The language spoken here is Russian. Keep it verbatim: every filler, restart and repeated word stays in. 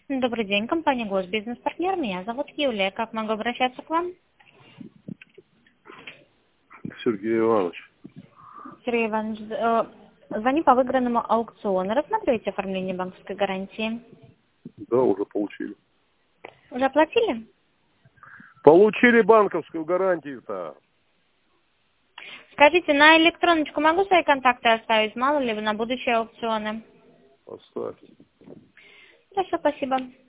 Добрый день, компания Госбизнес-партнер. Меня зовут Юлия. Как могу обращаться к вам? Сергей Иванович. Сергей Иванович, э, звоню по выигранному аукциону. Рассматриваете оформление банковской гарантии? Да, уже получили. Уже оплатили? Получили банковскую гарантию-то. Скажите, на электроночку могу свои контакты оставить? Мало ли вы на будущие аукционы. Оставьте. Хорошо, спасибо.